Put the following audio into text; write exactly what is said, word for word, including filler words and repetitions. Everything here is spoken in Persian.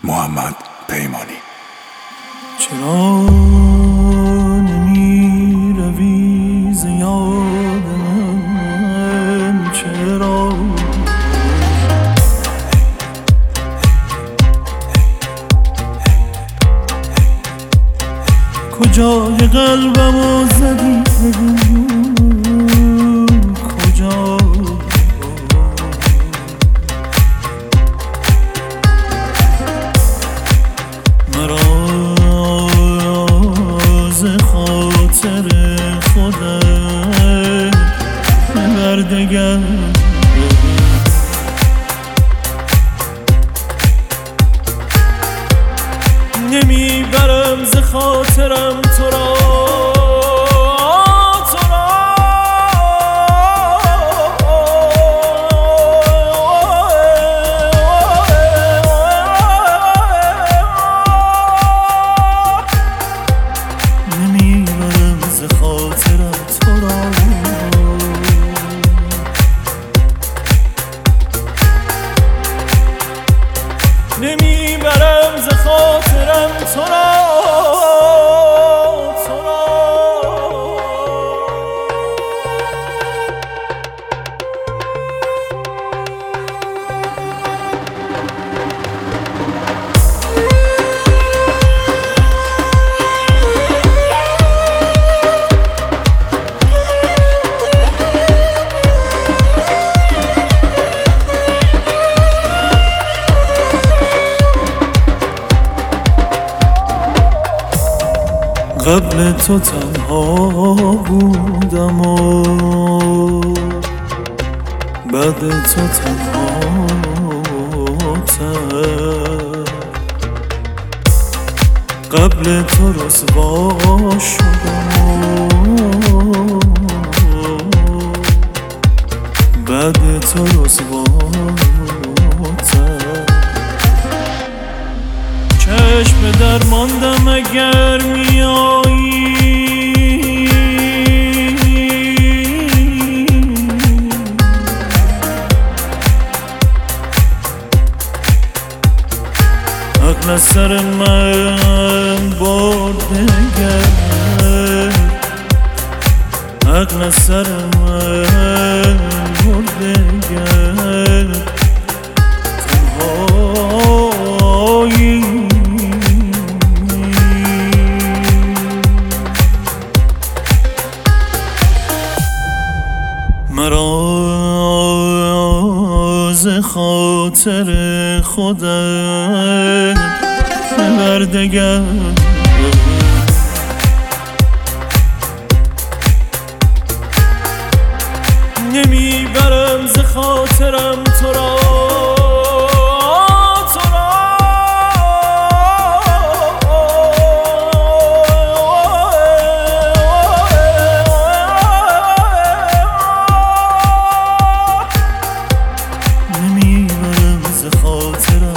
محمد پیمانی. چرا نمی روی ز یاد من؟ چرا کجای قلبمو زدی بگو کجا؟ مرا ز خاطر خودت ببر دگر، نمیبرم ز خاطرم تو را تو را نمیبرم ز خاطرم تو را نمیبرم ز خاطرم تو را تو را. قبل تو تنها بودم و بعد تو تنها تر، قبل تو رسوا شدم و بعد تو رسوا تر. چشم در ماندم اگر میایی، عقل از سر من برده گر، عقل از سر من برده گر، تنهایی مرا ز خاطر خودت ببر دگر، نمیبرم ز خاطرم تو را تو را. نمیبرم ز خاطرم